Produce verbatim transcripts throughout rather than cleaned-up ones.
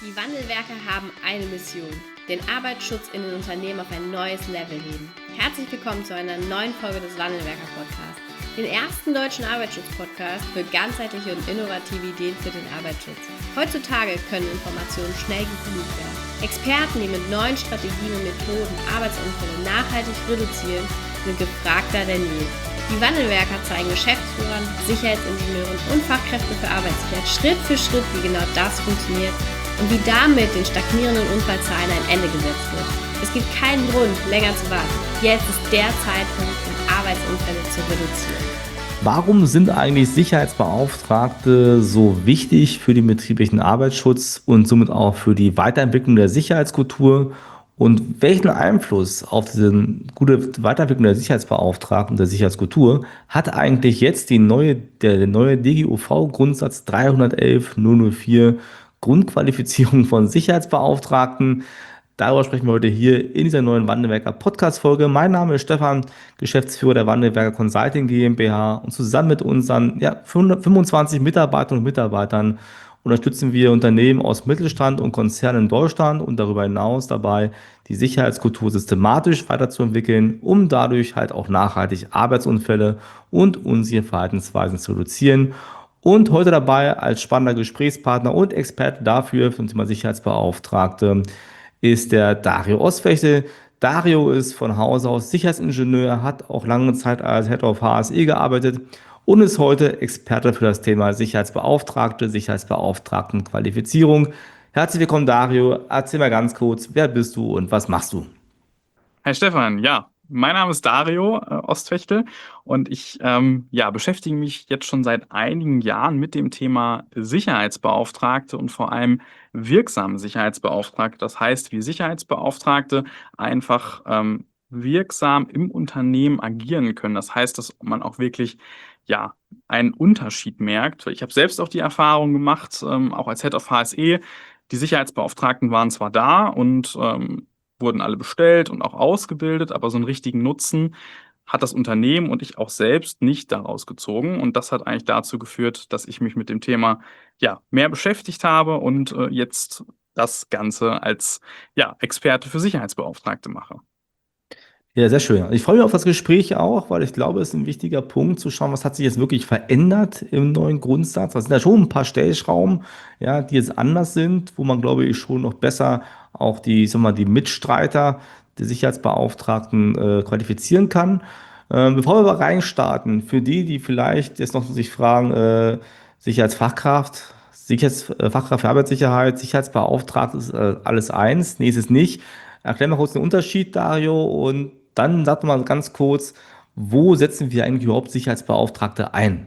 Die Wandelwerker haben eine Mission: den Arbeitsschutz in den Unternehmen auf ein neues Level heben. Herzlich willkommen zu einer neuen Folge des Wandelwerker-Podcasts, den ersten deutschen Arbeitsschutz-Podcast für ganzheitliche und innovative Ideen für den Arbeitsschutz. Heutzutage können Informationen schnell gefunden werden. Experten, die mit neuen Strategien und Methoden Arbeitsunfälle nachhaltig reduzieren, sind gefragter denn je. Die Wandelwerker zeigen Geschäftsführern, Sicherheitsingenieuren und Fachkräften für Arbeitssicherheit Schritt für Schritt, wie genau das funktioniert und wie damit den stagnierenden Unfallzahlen ein Ende gesetzt wird. Es gibt keinen Grund, länger zu warten. Jetzt ist der Zeitpunkt, um Arbeitsunfälle zu reduzieren. Warum sind eigentlich Sicherheitsbeauftragte so wichtig für den betrieblichen Arbeitsschutz und somit auch für die Weiterentwicklung der Sicherheitskultur? Und welchen Einfluss auf diese gute Weiterentwicklung der Sicherheitsbeauftragten und der Sicherheitskultur hat eigentlich jetzt die neue, der, der neue D G U V-Grundsatz dreihundertelf null null vier Grundqualifizierung von Sicherheitsbeauftragten? Darüber sprechen wir heute hier in dieser neuen Wandelwerker Podcast-Folge. Mein Name ist Stefan, Geschäftsführer der Wandelwerker Consulting GmbH, und zusammen mit unseren ja, fünfundzwanzig Mitarbeitern und Mitarbeitern unterstützen wir Unternehmen aus Mittelstand und Konzernen in Deutschland und darüber hinaus dabei, die Sicherheitskultur systematisch weiterzuentwickeln, um dadurch halt auch nachhaltig Arbeitsunfälle und unsere Verhaltensweisen zu reduzieren. Und heute dabei als spannender Gesprächspartner und Experte dafür für das Thema Sicherheitsbeauftragte ist der Dario Ostfechte. Dario ist von Hause aus Sicherheitsingenieur, hat auch lange Zeit als Head of H S E gearbeitet und ist heute Experte für das Thema Sicherheitsbeauftragte, Sicherheitsbeauftragtenqualifizierung. Herzlich willkommen, Dario. Erzähl mal ganz kurz, wer bist du und was machst du? Hi Stefan, ja, mein Name ist Dario äh, Ostfechte und ich ähm, ja, beschäftige mich jetzt schon seit einigen Jahren mit dem Thema Sicherheitsbeauftragte und vor allem wirksame Sicherheitsbeauftragte. Das heißt, wie Sicherheitsbeauftragte einfach ähm, wirksam im Unternehmen agieren können. Das heißt, dass man auch wirklich ja, einen Unterschied merkt. Ich habe selbst auch die Erfahrung gemacht, ähm, auch als Head of H S E, die Sicherheitsbeauftragten waren zwar da und ähm, wurden alle bestellt und auch ausgebildet, aber so einen richtigen Nutzen hat das Unternehmen und ich auch selbst nicht daraus gezogen. Und das hat eigentlich dazu geführt, dass ich mich mit dem Thema ja mehr beschäftigt habe und äh, jetzt das Ganze als ja, Experte für Sicherheitsbeauftragte mache. Ja, sehr schön. Ich freue mich auf das Gespräch auch, weil ich glaube, es ist ein wichtiger Punkt zu schauen, was hat sich jetzt wirklich verändert im neuen Grundsatz. Das sind ja schon ein paar Stellschrauben, ja, die jetzt anders sind, wo man, glaube ich, schon noch besser auch die, sag mal, die Mitstreiter der Sicherheitsbeauftragten äh, qualifizieren kann. Ähm, bevor wir aber reinstarten, für die, die vielleicht jetzt noch sich fragen, äh, Sicherheitsfachkraft, Sicherheitsfachkraft für Arbeitssicherheit, Sicherheitsbeauftragte ist äh, alles eins. Nee, ist es nicht. Erklär mal kurz den Unterschied, Dario, und dann sag doch mal ganz kurz, wo setzen wir eigentlich überhaupt Sicherheitsbeauftragte ein?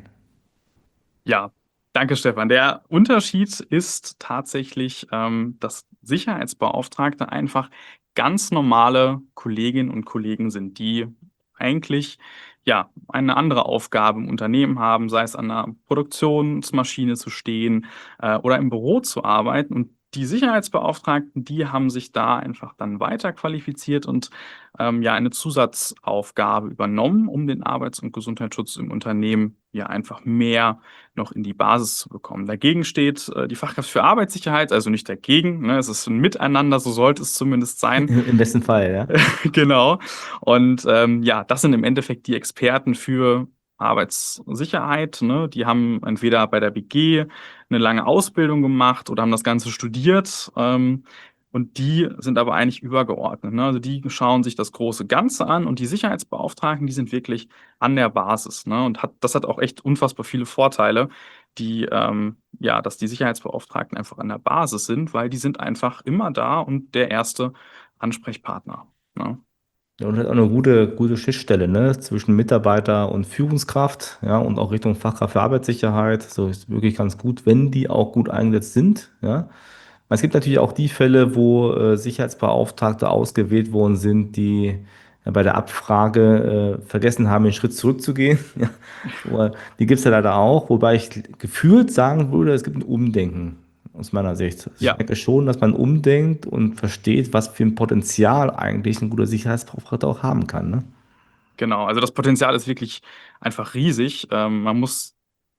Ja, danke Stefan. Der Unterschied ist tatsächlich, ähm, dass Sicherheitsbeauftragte einfach ganz normale Kolleginnen und Kollegen sind, die eigentlich ja eine andere Aufgabe im Unternehmen haben, sei es an einer Produktionsmaschine zu stehen äh, oder im Büro zu arbeiten. Und die Sicherheitsbeauftragten, die haben sich da einfach dann weiter qualifiziert und ähm, ja eine Zusatzaufgabe übernommen, um den Arbeits- und Gesundheitsschutz im Unternehmen ja einfach mehr noch in die Basis zu bekommen. Dagegen steht äh, die Fachkraft für Arbeitssicherheit, also nicht dagegen, ne? Es ist ein Miteinander, so sollte es zumindest sein. Im besten Fall, ja. Genau. Und ähm, ja, das sind im Endeffekt die Experten für Arbeitssicherheit. Ne? Die haben entweder bei der B G eine lange Ausbildung gemacht oder haben das Ganze studiert. Ähm, und die sind aber eigentlich übergeordnet. Ne? Also die schauen sich das große Ganze an und die Sicherheitsbeauftragten, die sind wirklich an der Basis. Ne? Und hat, das hat auch echt unfassbar viele Vorteile, die, ähm, ja, dass die Sicherheitsbeauftragten einfach an der Basis sind, weil die sind einfach immer da und der erste Ansprechpartner. Ne? Ja, und halt auch eine gute, gute Schnittstelle, ne, zwischen Mitarbeiter und Führungskraft, ja, und auch Richtung Fachkraft für Arbeitssicherheit. So ist wirklich ganz gut, wenn die auch gut eingesetzt sind, ja. Es gibt natürlich auch die Fälle, wo äh, Sicherheitsbeauftragte ausgewählt worden sind, die ja, bei der Abfrage äh, vergessen haben, einen Schritt zurückzugehen. Ja. Aber die gibt es ja leider auch, wobei ich gefühlt sagen würde, es gibt ein Umdenken aus meiner Sicht. Ich Ja, denke schon, dass man umdenkt und versteht, was für ein Potenzial eigentlich ein guter Sicherheitsbeauftragter auch haben kann. Ne? genau. Also das Potenzial ist wirklich einfach riesig. Ähm, man muss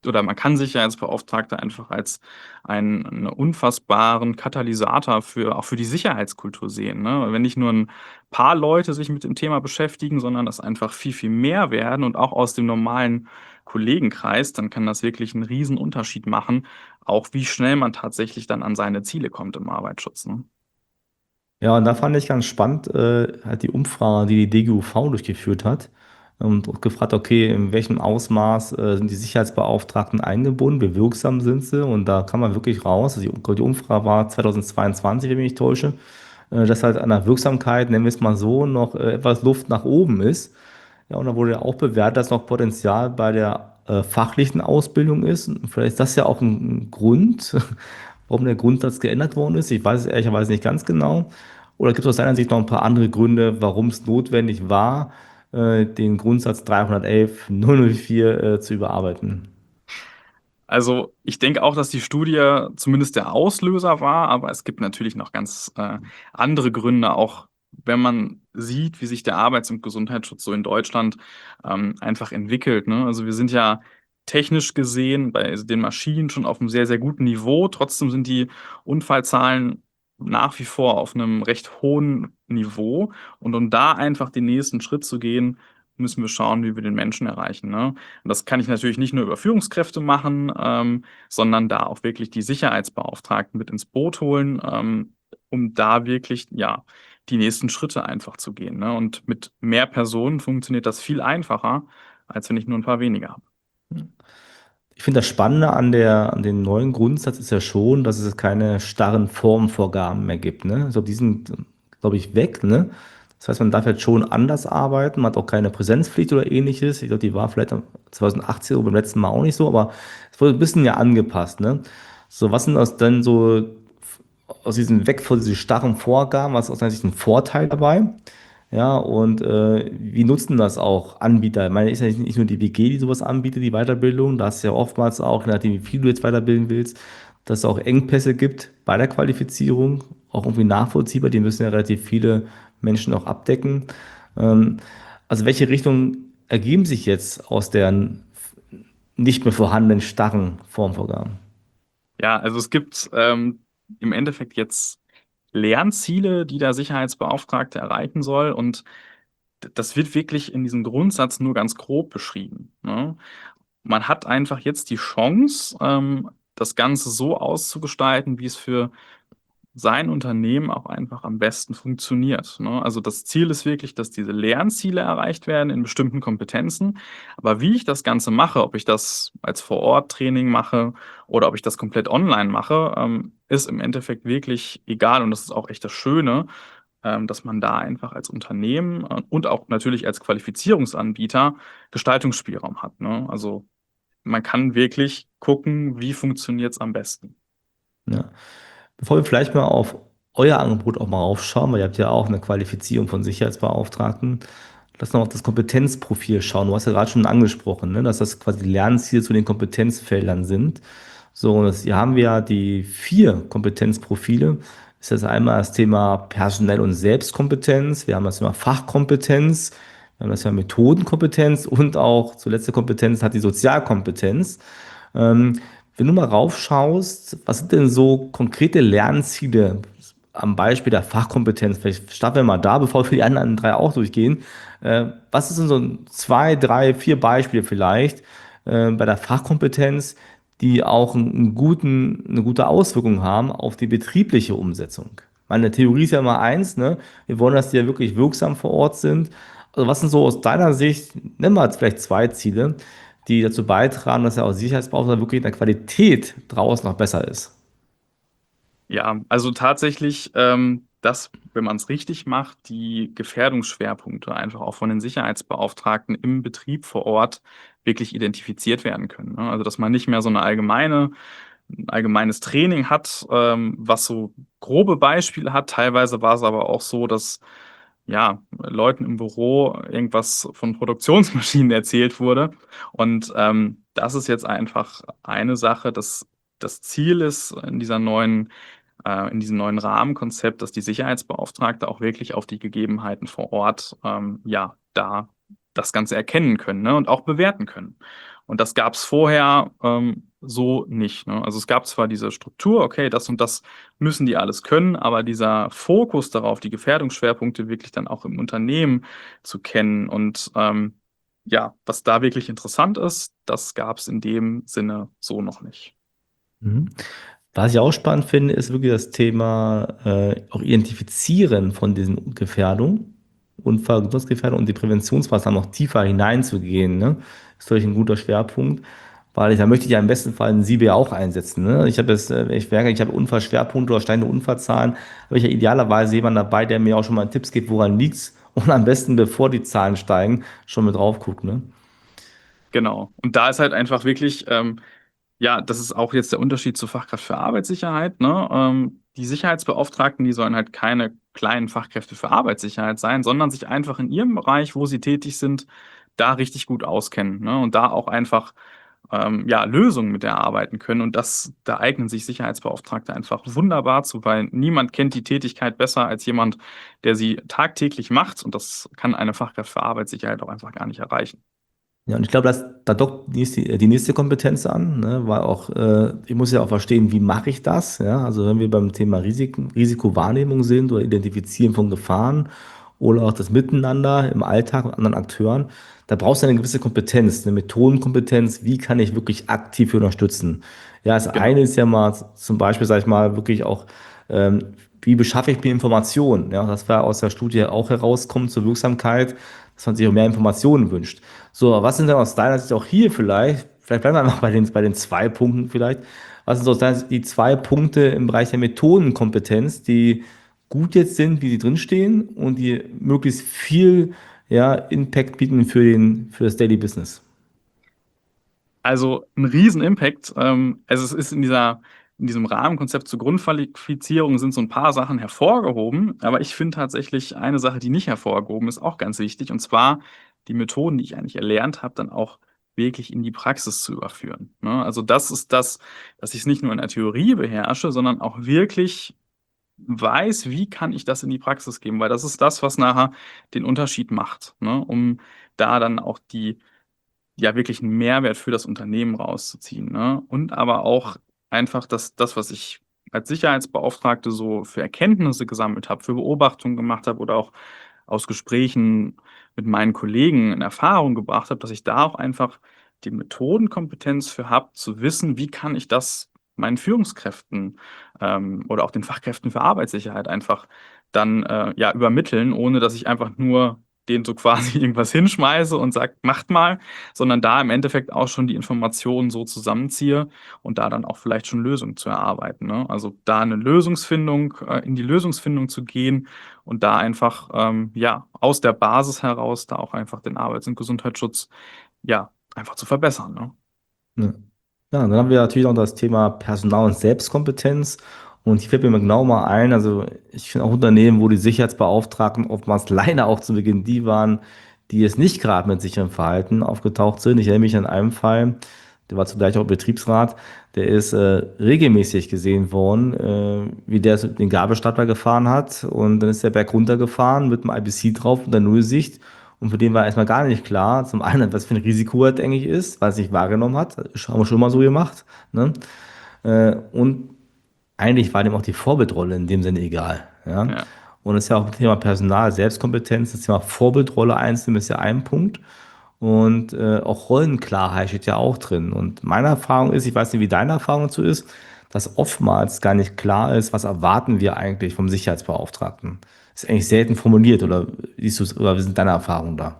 oder man kann Sicherheitsbeauftragte einfach als einen 'n unfassbaren Katalysator für auch für die Sicherheitskultur sehen, ne? Wenn nicht nur 'n paar Leute sich mit dem Thema beschäftigen, sondern das einfach viel, viel mehr werden und auch aus dem normalen Kollegenkreis, dann kann das wirklich 'n Riesenunterschied machen, auch wie schnell man tatsächlich dann an seine Ziele kommt im Arbeitsschutz, ne? Ja, und da fand ich ganz spannend, äh, halt die Umfrage, die die D G U V durchgeführt hat und auch gefragt: „Okay, in welchem Ausmaß, äh, sind die Sicherheitsbeauftragten eingebunden? Wie wirksam sind sie?“ Und da kam man wirklich raus, also die die Umfrage war zweitausendzweiundzwanzig, wenn ich mich nicht täusche, äh, dass halt an der Wirksamkeit, nennen wir es mal so, noch, äh, etwas Luft nach oben ist. Ja, und da wurde ja auch bewertet, dass noch Potenzial bei der, äh, fachlichen Ausbildung ist. Und vielleicht ist das ja auch ein 'n Grund, warum der Grundsatz geändert worden ist. Ich weiß es ehrlicherweise nicht ganz genau. Oder gibt es aus deiner Sicht noch ein paar andere Gründe, warum es notwendig war, äh, den Grundsatz dreihundertelf null null vier, äh, zu überarbeiten? Also, ich denke auch, dass die Studie zumindest der Auslöser war, aber es gibt natürlich noch ganz, äh, andere Gründe, auch wenn man sieht, wie sich der Arbeits und Gesundheitsschutz so in Deutschland, ähm, einfach entwickelt, ne? Also, wir sind ja technisch gesehen bei den Maschinen schon auf 'nem sehr, sehr guten Niveau. Trotzdem sind die Unfallzahlen nach wie vor auf 'nem recht hohen Niveau. Und um da einfach den nächsten Schritt zu gehen, müssen wir schauen, wie wir den Menschen erreichen, ne? Und das kann ich natürlich nicht nur über Führungskräfte machen, ähm, sondern da auch wirklich die Sicherheitsbeauftragten mit ins Boot holen, ähm, um da wirklich, ja, die nächsten Schritte einfach zu gehen, ne? Und mit mehr Personen funktioniert das viel einfacher, als wenn ich nur 'n paar wenige habe. Ich finde, das Spannende an der an dem neuen Grundsatz ist ja schon, dass es keine starren Formvorgaben mehr gibt, ne? Also, die sind, glaube ich, weg, ne? Das heißt, man darf jetzt schon anders arbeiten, man hat auch keine Präsenzpflicht oder Ähnliches. Ich glaube, die war vielleicht zweitausendachtzehn oder beim letzten Mal auch nicht so, aber es wurde 'n bisschen ja angepasst, ne? So, was sind das denn so aus diesem weg von diesen starren Vorgaben, was ist aus deiner Sicht 'n Vorteil dabei? Ja, und, äh, wie nutzen das auch Anbieter? Ich meine, ist ja nicht nur die W G, die sowas anbietet, die Weiterbildung. Da hast du ja oftmals auch, je nachdem, wie viel du jetzt weiterbilden willst, dass es auch Engpässe gibt bei der Qualifizierung, auch irgendwie nachvollziehbar. Die müssen ja relativ viele Menschen auch abdecken. Ähm, also, welche Richtung ergeben sich jetzt aus deren nicht mehr vorhandenen starren Formvorgaben? Ja, also es gibt, ähm, im Endeffekt jetzt Lernziele, die der Sicherheitsbeauftragte erreichen soll und d das wird wirklich in diesem Grundsatz nur ganz grob beschrieben, ne? Man hat einfach jetzt die Chance, ähm, das Ganze so auszugestalten, wie es für sein Unternehmen auch einfach am besten funktioniert, ne? Also, das Ziel ist wirklich, dass diese Lernziele erreicht werden in bestimmten Kompetenzen. Aber wie ich das Ganze mache, ob ich das als Vor-Ort-Training mache oder ob ich das komplett online mache, ähm, ist im Endeffekt wirklich egal. Und das ist auch echt das Schöne, ähm, dass man da einfach als Unternehmen, äh, und auch natürlich als Qualifizierungsanbieter Gestaltungsspielraum hat, ne? Also, man kann wirklich gucken, wie funktioniert's am besten. Ja. Bevor wir vielleicht mal auf euer Angebot auch mal raufschauen, weil ihr habt ja auch 'ne Qualifizierung von Sicherheitsbeauftragten. Lass noch auf das Kompetenzprofil schauen. Du hast ja grad schon angesprochen, ne, dass das quasi Lernziele zu den Kompetenzfeldern sind. So, und jetzt hier haben wir ja die vier Kompetenzprofile. Das ist einmal das Thema Personell und Selbstkompetenz. Wir haben das Thema Fachkompetenz. Wir haben das Thema Methodenkompetenz und auch zur letzte Kompetenz hat die Sozialkompetenz. Ähm, wenn du mal raufschaust, was sind denn so konkrete Lernziele am Beispiel der Fachkompetenz? Vielleicht starten wir mal da, bevor wir die anderen drei auch durchgehen. Äh, was ist denn so zwei, drei, vier Beispiele vielleicht, äh, bei der Fachkompetenz, die auch 'n 'n guten 'ne gute Auswirkung haben auf die betriebliche Umsetzung? Meine Theorie ist ja immer eins, ne? Wir wollen, dass die ja wirklich wirksam vor Ort sind. Also, was sind so aus deiner Sicht nenn mal jetzt vielleicht zwei Ziele, die dazu beitragen, dass der auch Sicherheitsbeauftragte wirklich in der Qualität draußen noch besser ist? Ja, also tatsächlich, ähm, dass, wenn man's richtig macht, die Gefährdungsschwerpunkte einfach auch von den Sicherheitsbeauftragten im Betrieb vor Ort wirklich identifiziert werden können, ne? Also, dass man nicht mehr so 'ne allgemeine 'n allgemeines Training hat, ähm, was so grobe Beispiele hat. Teilweise war's aber auch so, dass, ja, Leuten im Büro irgendwas von Produktionsmaschinen erzählt wurde. Und, ähm, das ist jetzt einfach eine Sache, dass das Ziel ist in dieser neuen äh, in diesem neuen Rahmenkonzept, dass die Sicherheitsbeauftragte auch wirklich auf die Gegebenheiten vor Ort, ähm, ja, da das Ganze erkennen können, ne, und auch bewerten können. Und das gab es vorher ähm, so nicht. Ne? Also es gab zwar diese Struktur, okay, das und das müssen die alles können, aber dieser Fokus darauf, die Gefährdungsschwerpunkte wirklich dann auch im Unternehmen zu kennen und ähm, ja, was da wirklich interessant ist, das gab es in dem Sinne so noch nicht. Mhm. Was ich auch spannend finde, ist wirklich das Thema äh, auch Identifizieren von diesen Gefährdungen, Unfall- und Gesundheitsgefährdung und die Präventionsmaßnahmen noch tiefer hineinzugehen. Ne? Ist natürlich ein guter Schwerpunkt, weil ich, da möchte ich ja im besten Fall ein Siebe auch einsetzen. Ne? Ich habe jetzt, äh, ich merke, ich habe Unfallschwerpunkte oder steigende Unfallzahlen, habe ich ja idealerweise jemanden dabei, der mir auch schon mal Tipps gibt, woran liegt's und am besten, bevor die Zahlen steigen, schon mit drauf guckt. Ne? Genau. Und da ist halt einfach wirklich, ähm, ja, das ist auch jetzt der Unterschied zur Fachkraft für Arbeitssicherheit, ne? Ähm, die Sicherheitsbeauftragten, die sollen halt keine kleinen Fachkräfte für Arbeitssicherheit sein, sondern sich einfach in ihrem Bereich, wo sie tätig sind, da richtig gut auskennen, ne? Und da auch einfach ähm, ja, Lösungen mit erarbeiten können. Und das, da eignen sich Sicherheitsbeauftragte einfach wunderbar zu, weil niemand kennt die Tätigkeit besser als jemand, der sie tagtäglich macht. Und das kann eine Fachkraft für Arbeitssicherheit auch einfach gar nicht erreichen. Ja, und ich glaube, dass da dockt die, nächste- die nächste Kompetenz an, ne? Weil auch, äh, ich muss ja auch verstehen, wie mache ich das? Ja? Also wenn wir beim Thema Risiken, Risikowahrnehmung sind oder Identifizieren von Gefahren oder auch das Miteinander im Alltag mit anderen Akteuren, da brauchst du eine gewisse Kompetenz, eine Methodenkompetenz, wie kann ich wirklich aktiv unterstützen? Ja, das eine Genau. ist ja mal zum Beispiel, sage ich mal, wirklich auch, ähm, wie beschaffe ich mir Informationen? Ja, das war aus der Studie auch herauskommt zur Wirksamkeit, dass man sich auch mehr Informationen wünscht. So, was sind denn aus deiner Sicht auch hier vielleicht, vielleicht bleiben wir einfach bei den, bei den zwei Punkten vielleicht, was sind so aus deiner Sicht die zwei Punkte im Bereich der Methodenkompetenz, die gut jetzt sind, wie sie drinstehen und die möglichst viel ja, Impact bieten für den, für das Daily Business? Also ein Riesen-Impact. Ähm, also es ist in dieser, in diesem Rahmenkonzept zur Grundqualifizierung sind so ein paar Sachen hervorgehoben, aber ich finde tatsächlich eine Sache, die nicht hervorgehoben ist, auch ganz wichtig, und zwar die Methoden, die ich eigentlich erlernt habe, dann auch wirklich in die Praxis zu überführen. Ne? Also das ist das, dass ich es nicht nur in der Theorie beherrsche, sondern auch wirklich weiß, wie kann ich das in die Praxis geben, weil das ist das, was nachher den Unterschied macht, ne? Um da dann auch die ja wirklich einen Mehrwert für das Unternehmen rauszuziehen, ne? Und aber auch einfach das das, was ich als Sicherheitsbeauftragte so für Erkenntnisse gesammelt habe, für Beobachtungen gemacht habe oder auch aus Gesprächen mit meinen Kollegen in Erfahrung gebracht habe, dass ich da auch einfach die Methodenkompetenz für habe, zu wissen, wie kann ich das meinen Führungskräften, ähm, oder auch den Fachkräften für Arbeitssicherheit einfach dann, äh, ja, übermitteln, ohne dass ich einfach nur denen so quasi irgendwas hinschmeiße und sage: „Macht mal“, sondern da im Endeffekt auch schon die Informationen so zusammenziehe und da dann auch vielleicht schon Lösungen zu erarbeiten, ne? Also, da eine Lösungsfindung äh, in die Lösungsfindung zu gehen und da einfach, ähm, ja, aus der Basis heraus da auch einfach den Arbeits und Gesundheitsschutz, ja, einfach zu verbessern, ne? Ja. Ja, dann haben wir natürlich auch das Thema Personal- und Selbstkompetenz. Und hier fällt mir genau mal ein, also ich finde auch Unternehmen, wo die Sicherheitsbeauftragten oftmals leider auch zu Beginn die waren, die es nicht gerade mit sicherem Verhalten aufgetaucht sind. Ich erinnere mich an einen Fall, der war zugleich auch Betriebsrat, der ist äh, regelmäßig gesehen worden, äh, wie der so den Gabelstapler gefahren hat. Und dann ist der Berg runtergefahren mit einem I B C drauf und der Nullsicht. Und für den war erstmal gar nicht klar, zum einen, was für ein Risiko er eigentlich ist, weil er es nicht wahrgenommen hat. Das haben wir schon mal so gemacht. Ne? Äh, und eigentlich war dem auch die Vorbildrolle in dem Sinne egal. Ja? Ja. Und es ist ja auch Thema Personal, Selbstkompetenz, das Thema Vorbildrolle einzunehmen, ist ja ein Punkt. Und äh, auch Rollenklarheit steht ja auch drin. Und meine Erfahrung ist, ich weiß nicht, wie deine Erfahrung dazu ist, dass oftmals gar nicht klar ist, was erwarten wir eigentlich vom Sicherheitsbeauftragten. Ist eigentlich selten formuliert, oder siehst du es, oder wie sind deine Erfahrungen da?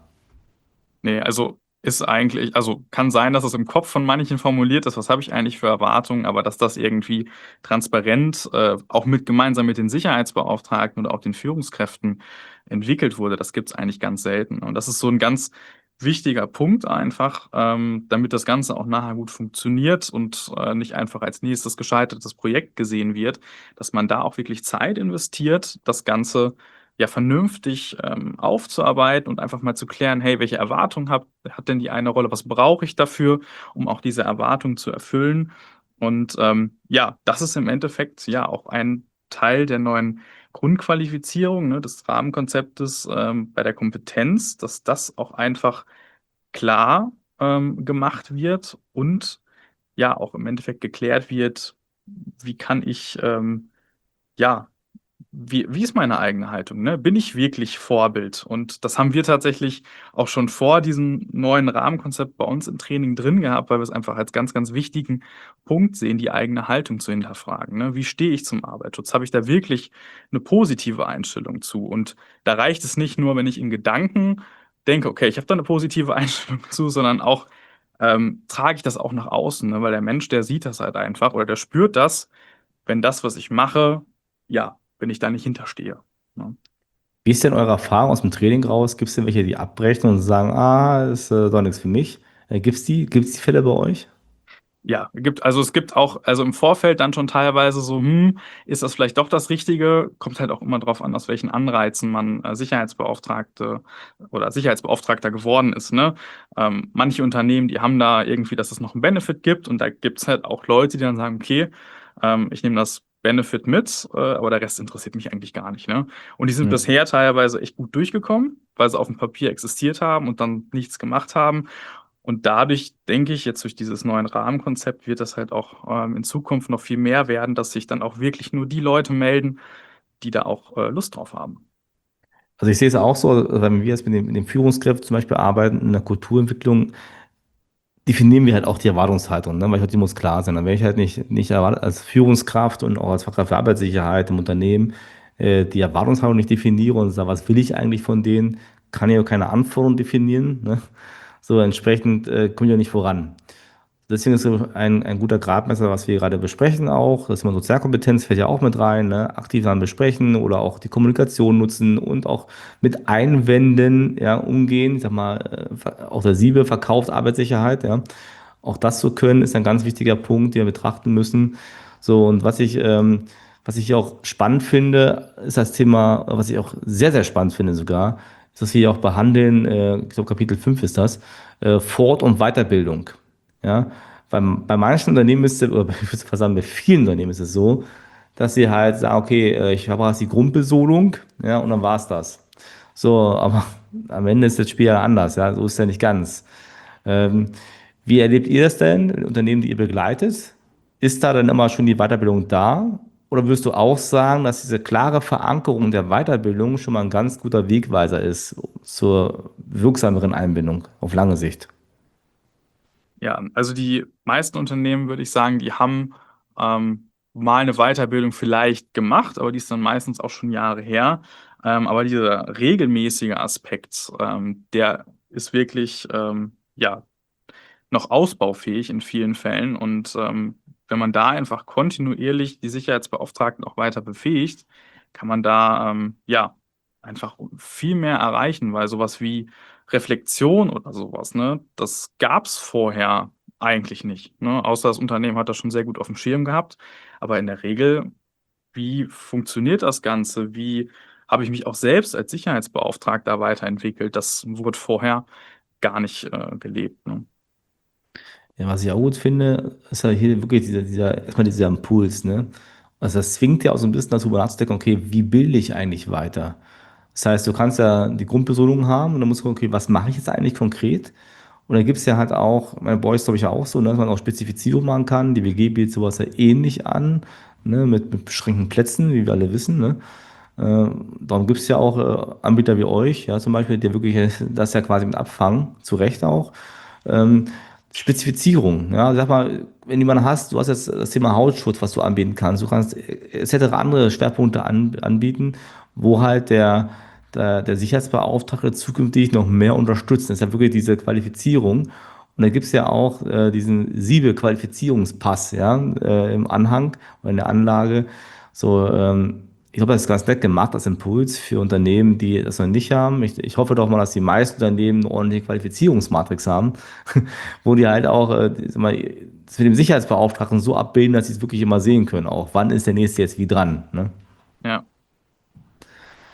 Ne, also ist eigentlich, also kann sein, dass es im Kopf von manchen formuliert ist: „Was habe ich eigentlich für Erwartungen?“ Aber dass das irgendwie transparent, äh, auch mit gemeinsam mit den Sicherheitsbeauftragten oder auch den Führungskräften entwickelt wurde, das gibt's eigentlich ganz selten. Und das ist so 'n ganz wichtiger Punkt einfach, ähm, damit das Ganze auch nachher gut funktioniert und, äh, nicht einfach als nächstes gescheitertes Projekt gesehen wird, dass man da auch wirklich Zeit investiert, das Ganze ja vernünftig, ähm, aufzuarbeiten und einfach mal zu klären: „Hey, welche Erwartungen hat hat denn die eine Rolle? Was brauche ich dafür, um auch diese Erwartungen zu erfüllen?“ Und, ähm, ja, das ist im Endeffekt ja auch ein Teil der neuen Grundqualifizierung, ne, des Rahmenkonzeptes ähm, bei der Kompetenz, dass das auch einfach klar ähm, gemacht wird und ja auch im Endeffekt geklärt wird, wie kann ich ähm, ja wie, wie ist meine eigene Haltung, ne? Bin ich wirklich Vorbild? Und das haben wir tatsächlich auch schon vor diesem neuen Rahmenkonzept bei uns im Training drin gehabt, weil wir es einfach als ganz, ganz wichtigen Punkt sehen, die eigene Haltung zu hinterfragen, ne? Wie stehe ich zum Arbeitsschutz? Habe ich da wirklich eine positive Einstellung zu? Und da reicht es nicht nur, wenn ich in Gedanken denke, okay, ich habe da eine positive Einstellung zu, sondern auch ähm, trage ich das auch nach außen, ne? Weil der Mensch, der sieht das halt einfach oder der spürt das, wenn das, was ich mache, ja, wenn ich da nicht hinterstehe. Ne? Wie ist denn eure Erfahrung aus dem Training raus? Gibt es denn welche, die abbrechen und sagen, ah, ist äh, doch nichts für mich? Äh, gibt's die, gibt's die Fälle bei euch? Ja, gibt, also es gibt auch, also im Vorfeld dann schon teilweise so, hm, ist das vielleicht doch das Richtige? Kommt halt auch immer drauf an, aus welchen Anreizen man äh, Sicherheitsbeauftragte oder Sicherheitsbeauftragter geworden ist, ne? Ähm, manche Unternehmen, die haben da irgendwie, dass es noch einen Benefit gibt und da gibt es halt auch Leute, die dann sagen, okay, ähm, ich nehme das Benefit mit, äh, aber der Rest interessiert mich eigentlich gar nicht, ne? Und die sind Hm. bisher teilweise echt gut durchgekommen, weil sie auf dem Papier existiert haben und dann nichts gemacht haben. Und dadurch denke ich, jetzt durch dieses neue Rahmenkonzept wird das halt auch ähm, in Zukunft noch viel mehr werden, dass sich dann auch wirklich nur die Leute melden, die da auch äh, Lust drauf haben. Also ich sehe es auch so, also wenn wir jetzt mit den, mit den Führungskräften zum Beispiel arbeiten, in der Kulturentwicklung, definieren wir halt auch die Erwartungshaltung, ne? Weil ich halt, die muss klar sein. Dann wäre ich halt nicht, nicht erwart- als Führungskraft und auch als Fachkraft für Arbeitssicherheit im Unternehmen äh, die Erwartungshaltung nicht definiere und sage, was will ich eigentlich von denen, kann ich auch keine Anforderungen definieren. Ne? So entsprechend äh, komme ich ja nicht voran. Deswegen ist so ein, ein guter Gradmesser, was wir gerade besprechen auch, das ist immer Sozialkompetenz, fällt ja auch mit rein, ne? Aktiv daran besprechen oder auch die Kommunikation nutzen und auch mit Einwänden ja, umgehen. Ich sag mal, äh, auch der Siebe verkauft Arbeitssicherheit, ja. Auch das zu können, ist ein ganz wichtiger Punkt, den wir betrachten müssen. So, und was ich, ähm, was ich auch spannend finde, ist das Thema, was ich auch sehr, sehr spannend finde sogar, ist, dass wir hier auch behandeln, äh, ich glaube Kapitel fünf ist das, äh, Fort- und Weiterbildung. Ja, bei, bei manchen Unternehmen ist es, oder ich würde fast sagen, bei vielen Unternehmen ist es so, dass sie halt sagen, okay, äh, ich habe jetzt die Grundbesoldung, ja, und dann war es das. So, aber am Ende ist das Spiel ja anders, ja, so ist es ja nicht ganz. Ähm, Wie erlebt ihr das denn, in Unternehmen, die ihr begleitet? Ist da dann immer schon die Weiterbildung da? Oder würdest du auch sagen, dass diese klare Verankerung der Weiterbildung schon mal ein ganz guter Wegweiser ist zur wirksameren Einbindung auf lange Sicht? Ja, also die meisten Unternehmen, würde ich sagen, die haben ähm, mal eine Weiterbildung vielleicht gemacht, aber die ist dann meistens auch schon Jahre her. Ähm, aber dieser regelmäßige Aspekt, ähm, der ist wirklich, ähm, ja, noch ausbaufähig in vielen Fällen. Und ähm, wenn man da einfach kontinuierlich die Sicherheitsbeauftragten auch weiter befähigt, kann man da ähm, ja einfach viel mehr erreichen, weil sowas wie Reflexion oder sowas, ne, das gab es vorher eigentlich nicht. Ne? Außer das Unternehmen hat das schon sehr gut auf dem Schirm gehabt. Aber in der Regel, wie funktioniert das Ganze? Wie habe ich mich auch selbst als Sicherheitsbeauftragter weiterentwickelt? Das wurde vorher gar nicht äh, gelebt. Ne? Ja, was ich auch gut finde, ist ja hier wirklich dieser, dieser, erstmal dieser Impuls, ne? Also das zwingt ja auch so ein bisschen dazu nachzudenken, okay, wie bilde ich eigentlich weiter? Das heißt, du kannst ja die Grundbesoldung haben und dann musst du gucken, okay, was mache ich jetzt eigentlich konkret? Und da gibt es ja halt auch, meine Boys glaube ich ja auch so, ne, dass man auch Spezifizierung machen kann. Die W G bietet sowas ja ähnlich an, ne, mit, mit beschränkten Plätzen, wie wir alle wissen, ne? Äh, Darum gibt es ja auch äh, Anbieter wie euch, ja, zum Beispiel, der wirklich äh, das ja quasi mit abfangen, zu Recht auch. Ähm, Spezifizierung, ja, sag mal, wenn du jemanden hast, du hast jetzt das Thema Hautschutz, was du anbieten kannst, du kannst et cetera andere Schwerpunkte an, anbieten, wo halt der, der, der Sicherheitsbeauftragte zukünftig noch mehr unterstützt. Das ist ja wirklich diese Qualifizierung. Und da gibt es ja auch äh, diesen Siebe-Qualifizierungspass, ja, äh, im Anhang oder in der Anlage. So, ähm, ich glaube, das ist ganz nett gemacht als Impuls für Unternehmen, die das noch nicht haben. Ich, ich hoffe doch mal, dass die meisten Unternehmen eine ordentliche Qualifizierungsmatrix haben, wo die halt auch äh, sag mal, das mit dem Sicherheitsbeauftragten so abbilden, dass sie es wirklich immer sehen können. Auch wann ist der nächste jetzt wie dran. Ne? Ja.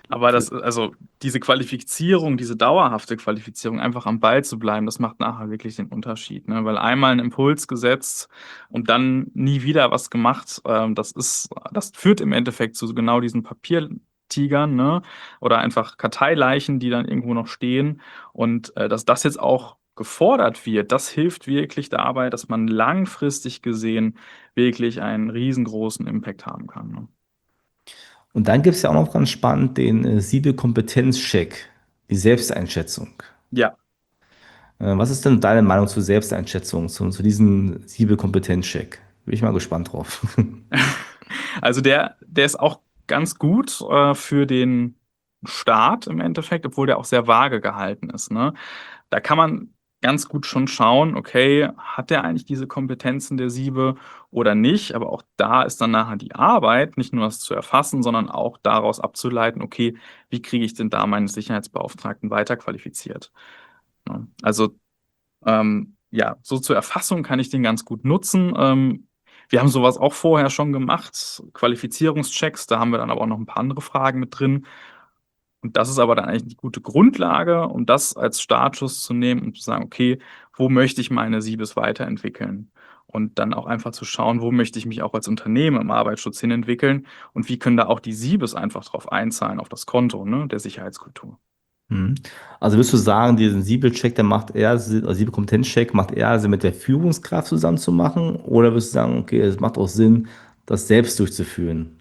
Aber Für, das, also diese Qualifizierung, diese dauerhafte Qualifizierung, einfach am Ball zu bleiben, das macht nachher wirklich den Unterschied, ne? Weil einmal ein Impuls gesetzt und dann nie wieder was gemacht, ähm, das ist, das führt im Endeffekt zu genau diesen Papiertigern, ne? Oder einfach Karteileichen, die dann irgendwo noch stehen. Und äh, dass das jetzt auch gefordert wird, das hilft wirklich dabei, dass man langfristig gesehen wirklich einen riesengroßen Impact haben kann, ne? und dann gibt es ja auch noch ganz spannend den äh, Siebel-Kompetenzcheck, die Selbsteinschätzung. Ja. Äh, was ist denn deine Meinung zur Selbsteinschätzung, zu, zu diesem Siebel-Kompetenzcheck? Bin ich mal gespannt drauf. Also der, der ist auch ganz gut äh, für den Start im Endeffekt, obwohl der auch sehr vage gehalten ist, ne? Da kann man ganz gut schon schauen, okay, hat der eigentlich diese Kompetenzen der Siebe oder nicht? Aber auch da ist dann nachher die Arbeit, nicht nur das zu erfassen, sondern auch daraus abzuleiten, okay, wie kriege ich denn da meinen Sicherheitsbeauftragten weiterqualifiziert? Ne? Also ähm, ja, so zur Erfassung kann ich den ganz gut nutzen. Ähm, wir haben sowas auch vorher schon gemacht, Qualifizierungschecks, da haben wir dann aber auch noch ein paar andere Fragen mit drin. Und das ist aber dann eigentlich die gute Grundlage, um das als Startschuss zu nehmen und zu sagen, okay, wo möchte ich meine Siebes weiterentwickeln? Und dann auch einfach zu schauen, wo möchte ich mich auch als Unternehmen im Arbeitsschutz hin entwickeln und wie können da auch die Siebes einfach drauf einzahlen, auf das Konto, ne, der Sicherheitskultur. Mhm. Also würdest du sagen, diesen Siebel-Check, der macht eher, Sinn- also Siebel-Kompetenzcheck macht eher Sinn, mit der Führungskraft zusammen zu machen? Oder würdest du sagen, okay, es macht auch Sinn, das selbst durchzuführen?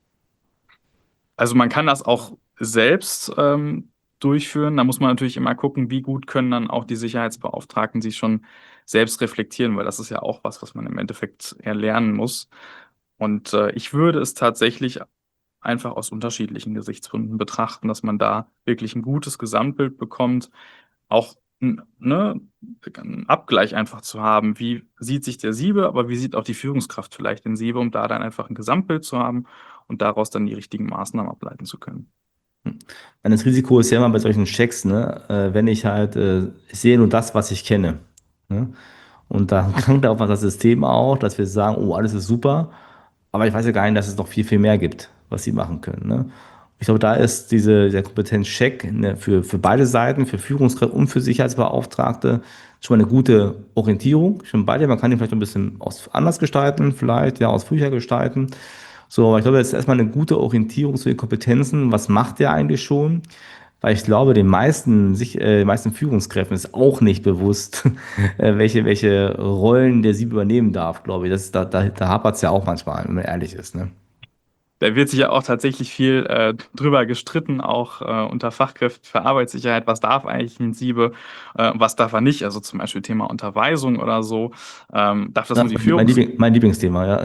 Also man kann das auch selbst ähm, durchführen. Da muss man natürlich immer gucken, wie gut können dann auch die Sicherheitsbeauftragten sich schon selbst reflektieren, weil das ist ja auch was, was man im Endeffekt erlernen muss. Und äh, ich würde es tatsächlich einfach aus unterschiedlichen Gesichtspunkten betrachten, dass man da wirklich ein gutes Gesamtbild bekommt, auch n- ne, einen Abgleich einfach zu haben, wie sieht sich der Siebe, aber wie sieht auch die Führungskraft vielleicht den Siebe, um da dann einfach ein Gesamtbild zu haben und daraus dann die richtigen Maßnahmen ableiten zu können. Hm. Weil das Risiko ist ja immer bei solchen Checks, ne, äh, wenn ich halt, äh, ich sehe nur das, was ich kenne. Ne? Und da krankt auch das System auch, dass wir sagen, oh, alles ist super, aber ich weiß ja gar nicht, dass es noch viel, viel mehr gibt, was sie machen können. Ne? Ich glaube, da ist diese, der Kompetenzcheck, ne, für, für beide Seiten, für Führungskräfte und für Sicherheitsbeauftragte schon mal eine gute Orientierung. Ich bin bei dir, man kann ihn vielleicht ein bisschen aus, anders gestalten, vielleicht, ja, ausführlicher gestalten. So, aber ich glaube, das ist erstmal eine gute Orientierung zu den Kompetenzen. Was macht der eigentlich schon? Weil ich glaube, den meisten, sich, äh, meisten Führungskräften ist auch nicht bewusst, äh, welche, welche Rollen der Sieb übernehmen darf, glaube ich. Das, da da, da hapert es ja auch manchmal, wenn man ehrlich ist. Ne? Da wird sich ja auch tatsächlich viel äh, drüber gestritten, auch äh, unter Fachkräften für Arbeitssicherheit, was darf eigentlich ein Siebe, äh, was darf er nicht. Also zum Beispiel Thema Unterweisung oder so. Ähm, darf das Ja, nur die mein, Führungs... Liebling, mein Lieblingsthema, ja.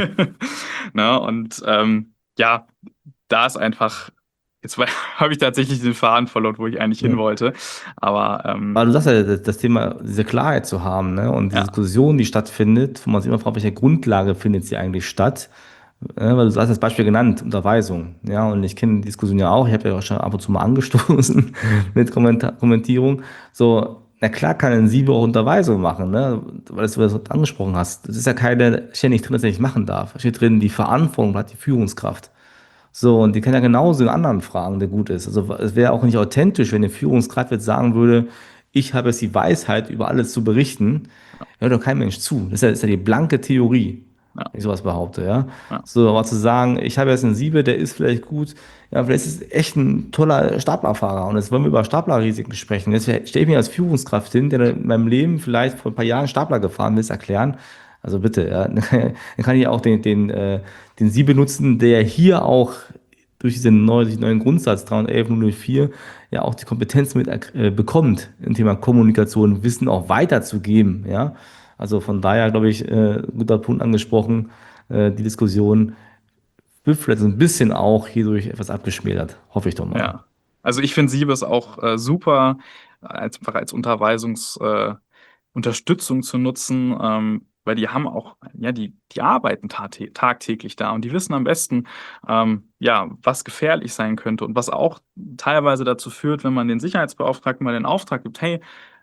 Ne? Und ähm, ja, da ist einfach, jetzt habe ich tatsächlich den Faden verloren, wo ich eigentlich hin Ja. wollte. Aber ähm, Aber du sagst ja, das das Thema, diese Klarheit zu haben, ne? Und diese ja, Diskussion, die stattfindet, wo man sich immer fragt, welche Grundlage findet sie eigentlich statt? Ja, weil du hast das Beispiel genannt, Unterweisung. Ja, und ich kenne die Diskussion ja auch. Ich habe ja auch schon ab und zu mal angestoßen mit Kommentar Kommentierung. So, na klar kann ein Siebe auch Unterweisung machen, ne? Weil du das angesprochen hast. Das ist ja keine, steht nicht drin, dass er nicht machen darf. Es steht drin, die Verantwortung hat die Führungskraft. So, und die kann ja genauso in anderen Fragen, der gut ist. Also es wäre auch nicht authentisch, wenn eine Führungskraft jetzt sagen würde, ich habe jetzt die Weisheit, über alles zu berichten. Hört doch kein Mensch zu. Das ist ja, das ist ja die blanke Theorie, ja, wenn ich sowas behaupte, ja. ja, So, aber zu sagen, ich habe jetzt einen Siebe, der ist vielleicht gut, ja, vielleicht ist es echt ein toller Staplerfahrer. Und jetzt wollen wir über Staplerrisiken sprechen. Jetzt stelle ich mir als Führungskraft hin, der in meinem Leben vielleicht vor ein paar Jahren Stapler gefahren will, es erklären. Also bitte, ja. Dann kann ich auch den, den, äh, den Sie benutzen, der hier auch durch diesen neuen, diesen neuen Grundsatz dreihundertelf null null vier ja auch die Kompetenz mit äh, bekommt, im Thema Kommunikation, Wissen auch weiterzugeben. Ja? Also von daher, glaube ich, äh, guter Punkt angesprochen, äh, die Diskussion wird vielleicht so ein bisschen auch hierdurch etwas abgeschmälert, hoffe ich doch mal. ja. Also ich finde Siebes auch äh, super, als, einfach als Unterweisungs, äh, Unterstützung zu nutzen, ähm, weil die haben auch, ja, die, die arbeiten tate- tagtäglich da und die wissen am besten, ähm, ja, was gefährlich sein könnte und was auch teilweise dazu führt, wenn man den Sicherheitsbeauftragten mal den Auftrag gibt, hey,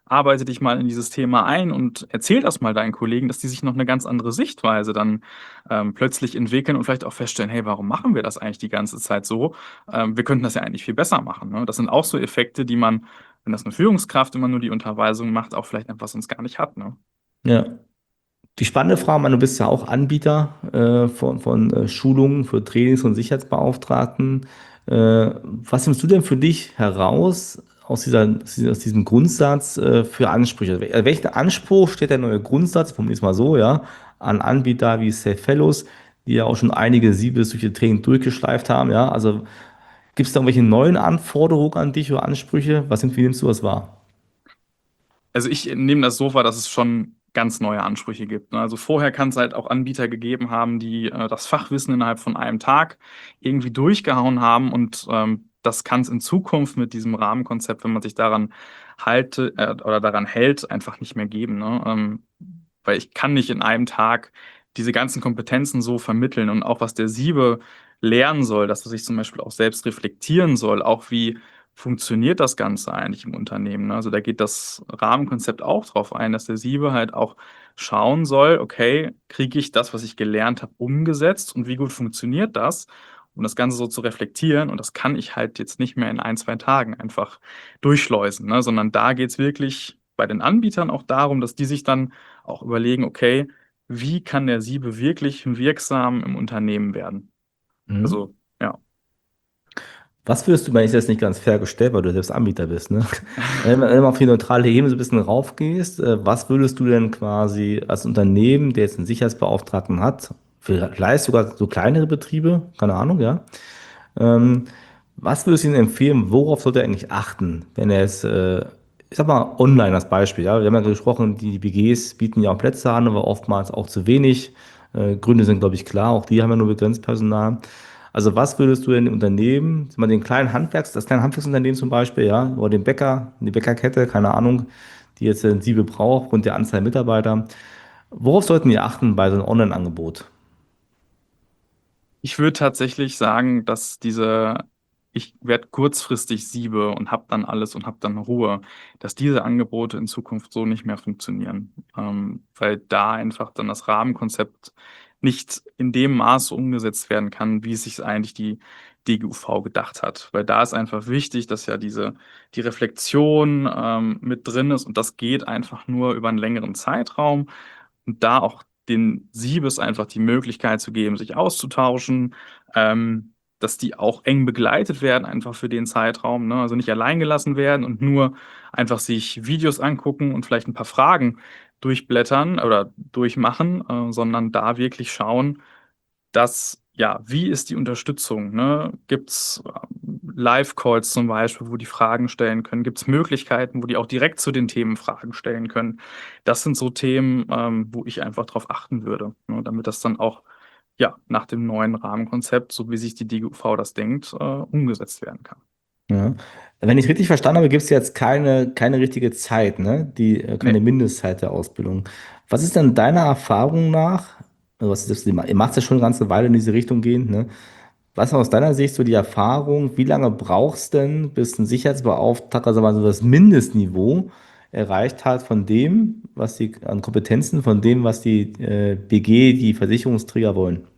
arbeite dich mal in dieses Thema ein und erzähl das mal deinen Kollegen, dass die sich noch eine ganz andere Sichtweise dann ähm, plötzlich entwickeln und vielleicht auch feststellen, hey, warum machen wir das eigentlich die ganze Zeit so? Ähm, wir könnten das ja eigentlich viel besser machen. Ne? Das sind auch so Effekte, die man, wenn das eine Führungskraft immer nur die Unterweisung macht, auch vielleicht etwas sonst gar nicht hat. Ne? Ja. Die spannende Frage, man, du bist ja auch Anbieter äh, von, von äh, Schulungen für Trainings- und Sicherheitsbeauftragten. Äh, was nimmst du denn für dich heraus aus, dieser, aus diesem Grundsatz äh, für Ansprüche? Wel- Welchen Anspruch stellt der neue Grundsatz, formuliere ich es mal so, ja, an Anbieter wie Safe Fellows, die ja auch schon einige Siebes durch ihr Training durchgeschleift haben, ja? Also gibt es da irgendwelche neuen Anforderungen an dich oder Ansprüche? Was sind, wie nimmst du das wahr? Also ich nehme das so wahr, dass es schon ganz neue Ansprüche gibt. Ne? Also vorher kann es halt auch Anbieter gegeben haben, die äh, das Fachwissen innerhalb von einem Tag irgendwie durchgehauen haben und ähm, das kann es in Zukunft mit diesem Rahmenkonzept, wenn man sich daran halte äh, oder daran hält, einfach nicht mehr geben. Ne? Ähm, weil ich kann nicht in einem Tag diese ganzen Kompetenzen so vermitteln und auch was der Siebe lernen soll, dass er sich zum Beispiel auch selbst reflektieren soll, auch wie funktioniert das Ganze eigentlich im Unternehmen? Ne? Also da geht das Rahmenkonzept auch drauf ein, dass der Siebe halt auch schauen soll, okay, kriege ich das, was ich gelernt habe, umgesetzt und wie gut funktioniert das? Um das Ganze so zu reflektieren. Und das kann ich halt jetzt nicht mehr in ein, zwei Tagen einfach durchschleusen, ne? Sondern da geht es wirklich bei den Anbietern auch darum, dass die sich dann auch überlegen, okay, wie kann der Siebe wirklich wirksam im Unternehmen werden? Mhm. Also, ja. Was würdest du, weil ich das nicht ganz fair gestellt, weil du selbst Anbieter bist, ne? Wenn du wenn du auf die neutrale Ebene so ein bisschen raufgehst, äh, was würdest du denn quasi als Unternehmen, der jetzt einen Sicherheitsbeauftragten hat, vielleicht sogar so kleinere Betriebe, keine Ahnung, ja, ähm, was würdest du Ihnen empfehlen, worauf sollte er eigentlich achten, wenn er jetzt, äh, ich sag mal, online als Beispiel, ja, wir haben ja gesprochen, die B Gs bieten ja auch Plätze an, aber oftmals auch zu wenig. Äh, Gründe sind, glaube ich, klar, auch die haben ja nur begrenzt Personal. Also was würdest du denn Unternehmen, sag mal den kleinen Handwerks, das kleine Handwerksunternehmen zum Beispiel, ja, oder den Bäcker, die Bäckerkette, keine Ahnung, die jetzt ein Siebel braucht, aufgrund der Anzahl der Mitarbeiter, worauf sollten die achten bei so einem Online-Angebot? Ich würde tatsächlich sagen, dass diese, ich werde kurzfristig Siebe und habe dann alles und habe dann Ruhe, dass diese Angebote in Zukunft so nicht mehr funktionieren, ähm, weil da einfach dann das Rahmenkonzept nicht in dem Maße umgesetzt werden kann, wie es sich eigentlich die D G U V gedacht hat. Weil da ist einfach wichtig, dass ja diese, die Reflexion ähm, mit drin ist und das geht einfach nur über einen längeren Zeitraum und da auch den Siebes einfach die Möglichkeit zu geben, sich auszutauschen, ähm, dass die auch eng begleitet werden, einfach für den Zeitraum, ne? Also nicht allein gelassen werden und nur einfach sich Videos angucken und vielleicht ein paar Fragen durchblättern oder durchmachen, äh, sondern da wirklich schauen, dass, ja, wie ist die Unterstützung? Ne? Gibt es Live-Calls zum Beispiel, wo die Fragen stellen können? Gibt es Möglichkeiten, wo die auch direkt zu den Themen Fragen stellen können? Das sind so Themen, ähm, wo ich einfach darauf achten würde, ne? Damit das dann auch ja, nach dem neuen Rahmenkonzept, so wie sich die D G U V das denkt, äh, umgesetzt werden kann. Ja. Wenn ich richtig verstanden habe, gibt es jetzt keine, keine richtige Zeit, ne? Die, äh, Nee. keine Mindestzeit der Ausbildung. Was ist denn deiner Erfahrung nach, also was ist das, ihr macht ja schon eine ganze Weile in diese Richtung gehen, ne? Was ist aus deiner Sicht so die Erfahrung, wie lange brauchst du denn, bis ein Sicherheitsbeauftragter, sagen wir mal, so das Mindestniveau erreicht hat von dem, was die an Kompetenzen, von dem, was die äh, B G, die Versicherungsträger wollen?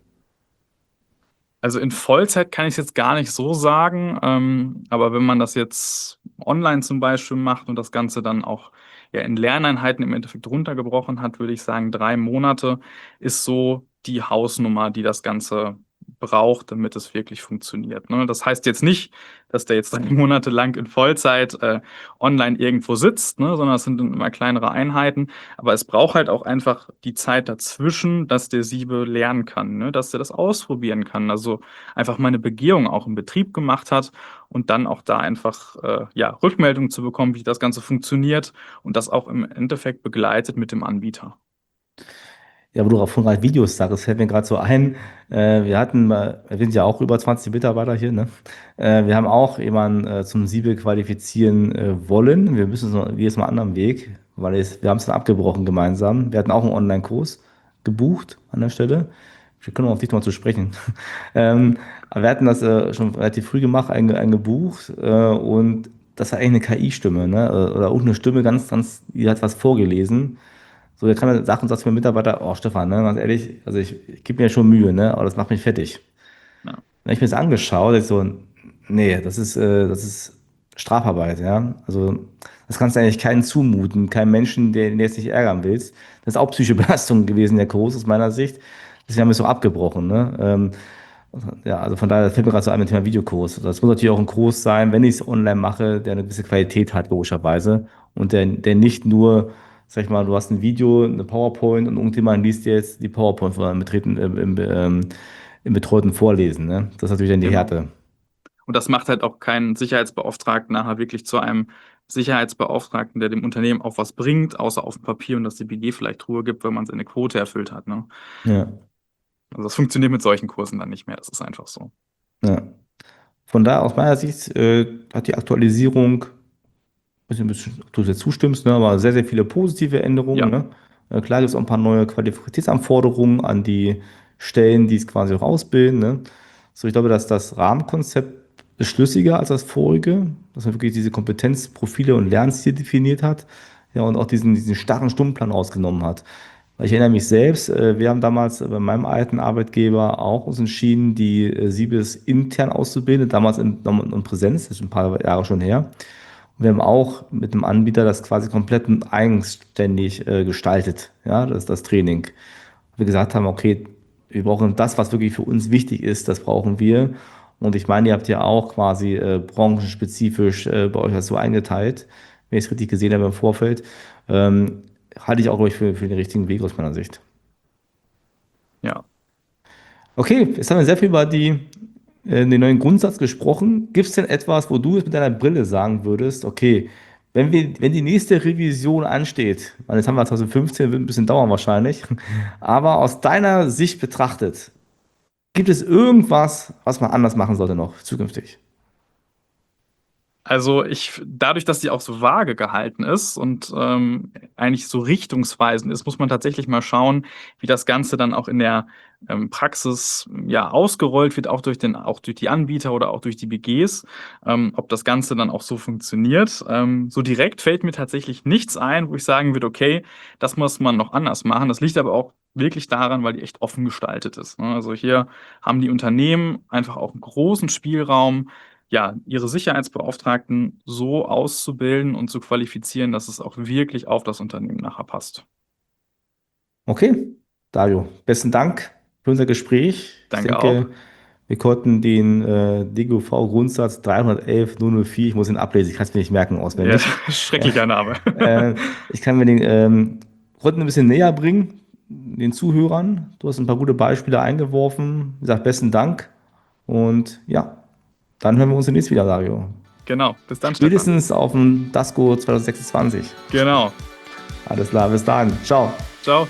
Also in Vollzeit kann ich es jetzt gar nicht so sagen, ähm, aber wenn man das jetzt online zum Beispiel macht und das Ganze dann auch ja in Lerneinheiten im Endeffekt runtergebrochen hat, würde ich sagen, drei Monate ist so die Hausnummer, die das Ganze braucht, damit es wirklich funktioniert. Ne? Das heißt jetzt nicht, dass der jetzt drei Monate lang in Vollzeit äh, online irgendwo sitzt, ne? Sondern es sind dann immer kleinere Einheiten. Aber es braucht halt auch einfach die Zeit dazwischen, dass der Siebe lernen kann, ne? Dass er das ausprobieren kann. Also einfach mal eine Begehung auch im Betrieb gemacht hat und dann auch da einfach äh, ja, Rückmeldung zu bekommen, wie das Ganze funktioniert und das auch im Endeffekt begleitet mit dem Anbieter. Ja, wo du auch von gerade Videos sagst, fällt mir gerade so ein, äh, wir hatten, mal- wir sind ja auch über zwanzig Mitarbeiter hier, ne? Äh, wir haben auch jemanden äh, zum Siebel qualifizieren äh, wollen. Wir müssen so jedes Mal einen anderen Weg, weil es, wir haben es dann abgebrochen gemeinsam. Wir hatten auch einen Online-Kurs gebucht an der Stelle. Wir können auch auf dich noch zu sprechen. Ähm, aber wir hatten das äh, schon relativ früh gemacht, einge, eingebucht äh, und das war eigentlich eine K I-Stimme, ne? Oder irgendeine Stimme, ganz, ganz, die hat was vorgelesen. So, da kann man Sachen, sagt mir Mitarbeiter, oh Stefan, ne, ganz ehrlich, also ich, ich gebe mir schon Mühe, ne, aber das macht mich fertig. Ja, Wenn ich mir das angeschaut, ich so, nee, das ist, äh, das ist Strafarbeit, ja. Also das kannst du eigentlich keinen zumuten, keinem Menschen, der den jetzt nicht ärgern willst. Das ist auch psychische Belastung gewesen, der Kurs aus meiner Sicht. Deswegen haben wir es so abgebrochen, ne? Ähm, ja, also von daher fällt mir gerade so ein mit dem Thema Videokurs. Das muss natürlich auch ein Kurs sein, wenn ich es online mache, der eine gewisse Qualität hat, logischerweise. Und der, der nicht nur, sag ich mal, du hast ein Video, eine PowerPoint und irgendjemand liest dir jetzt die PowerPoint von einem betreten, im, im, ähm, im betreuten Vorlesen. Ne? Das ist natürlich dann die genau. Härte. Und das macht halt auch keinen Sicherheitsbeauftragten nachher wirklich zu einem Sicherheitsbeauftragten, der dem Unternehmen auch was bringt, außer auf dem Papier und dass die B G vielleicht Ruhe gibt, wenn man seine Quote erfüllt hat. Ne? Ja, Also das funktioniert mit solchen Kursen dann nicht mehr. Das ist einfach so. ja. Von daher aus meiner Sicht äh, hat die Aktualisierung, weiß nicht, ob du dir zustimmst, ne, aber sehr, sehr viele positive Änderungen. Ja, Ne? Äh, klar gibt es auch ein paar neue Qualitätsanforderungen an die Stellen, die es quasi auch ausbilden. Ne? So, ich glaube, dass das Rahmenkonzept ist schlüssiger als das vorige, dass man wirklich diese Kompetenzprofile und Lernziele definiert hat, ja, und auch diesen, diesen starren Stundenplan rausgenommen hat. Weil ich erinnere mich selbst, äh, wir haben damals bei meinem alten Arbeitgeber auch uns entschieden, die äh, Siebes intern auszubilden, damals in, in Präsenz, das ist ein paar Jahre schon her. Und wir haben auch mit einem Anbieter das quasi komplett eigenständig äh, gestaltet, ja, das das Training. Wir gesagt haben, okay, wir brauchen das, was wirklich für uns wichtig ist, das brauchen wir. Und ich meine, ihr habt ja auch quasi äh, branchenspezifisch äh, bei euch das so eingeteilt, wenn ich es richtig gesehen habe im Vorfeld. Ähm, halte ich auch, glaube ich, für, für den richtigen Weg aus meiner Sicht. ja. Okay, jetzt haben wir sehr viel über die, äh, den neuen Grundsatz gesprochen. Gibt es denn etwas, wo du jetzt mit deiner Brille sagen würdest, okay, wenn wir, wenn die nächste Revision ansteht, weil jetzt haben wir zwanzig fünfzehn, wird ein bisschen dauern wahrscheinlich, aber aus deiner Sicht betrachtet, gibt es irgendwas, was man anders machen sollte noch zukünftig? Also ich, dadurch, dass die auch so vage gehalten ist und ähm, eigentlich so richtungsweisend ist, muss man tatsächlich mal schauen, wie das Ganze dann auch in der ähm, Praxis ja ausgerollt wird, auch durch den, auch durch die Anbieter oder auch durch die B Gs, ähm, ob das Ganze dann auch so funktioniert. Ähm, so direkt fällt mir tatsächlich nichts ein, wo ich sagen würde, okay, das muss man noch anders machen. Das liegt aber auch wirklich daran, weil die echt offen gestaltet ist. Ne? Also hier haben die Unternehmen einfach auch einen großen Spielraum, ja, ihre Sicherheitsbeauftragten so auszubilden und zu qualifizieren, dass es auch wirklich auf das Unternehmen nachher passt. Okay, Dario, besten Dank für unser Gespräch. Ich Danke auch. denke, wir konnten den äh, D G U V-Grundsatz dreihundertelf null null vier, ich muss ihn ablesen, ich kann es mir nicht merken Ja, auswendig. schrecklicher Name. Äh, ich kann mir den ähm, konnten ein bisschen näher bringen, den Zuhörern. Du hast ein paar gute Beispiele eingeworfen. Wie gesagt, besten Dank. Und ja, dann hören wir uns demnächst wieder, Dario. Genau. Bis dann, Stefan. Spätestens auf dem DASCO zwanzig sechsundzwanzig. Genau. Alles klar, bis dann. Ciao. Ciao.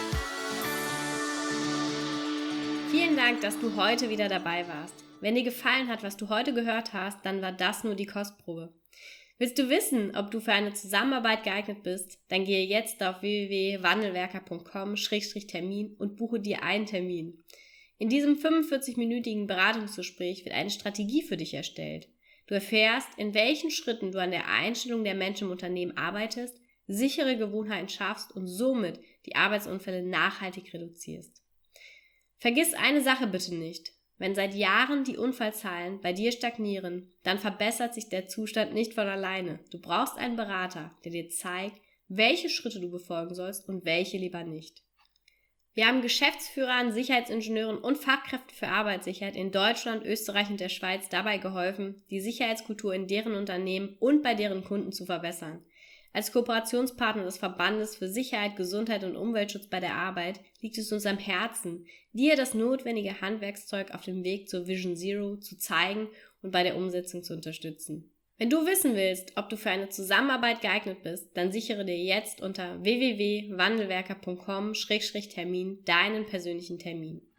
Vielen Dank, dass du heute wieder dabei warst. Wenn dir gefallen hat, was du heute gehört hast, dann war das nur die Kostprobe. Willst du wissen, ob du für eine Zusammenarbeit geeignet bist? Dann gehe jetzt auf w w w punkt wandelwerker punkt com Schrägstrich Termin und buche dir einen Termin. In diesem fünfundvierzig-minütigen Beratungsgespräch wird eine Strategie für dich erstellt. Du erfährst, in welchen Schritten du an der Einstellung der Menschen im Unternehmen arbeitest, sichere Gewohnheiten schaffst und somit die Arbeitsunfälle nachhaltig reduzierst. Vergiss eine Sache bitte nicht. Wenn seit Jahren die Unfallzahlen bei dir stagnieren, dann verbessert sich der Zustand nicht von alleine. Du brauchst einen Berater, der dir zeigt, welche Schritte du befolgen sollst und welche lieber nicht. Wir haben Geschäftsführern, Sicherheitsingenieuren und Fachkräften für Arbeitssicherheit in Deutschland, Österreich und der Schweiz dabei geholfen, die Sicherheitskultur in deren Unternehmen und bei deren Kunden zu verbessern. Als Kooperationspartner des Verbandes für Sicherheit, Gesundheit und Umweltschutz bei der Arbeit liegt es uns am Herzen, dir das notwendige Handwerkszeug auf dem Weg zur Vision Zero zu zeigen und bei der Umsetzung zu unterstützen. Wenn du wissen willst, ob du für eine Zusammenarbeit geeignet bist, dann sichere dir jetzt unter w w w punkt wandelwerker punkt com Schrägstrich Termin deinen persönlichen Termin.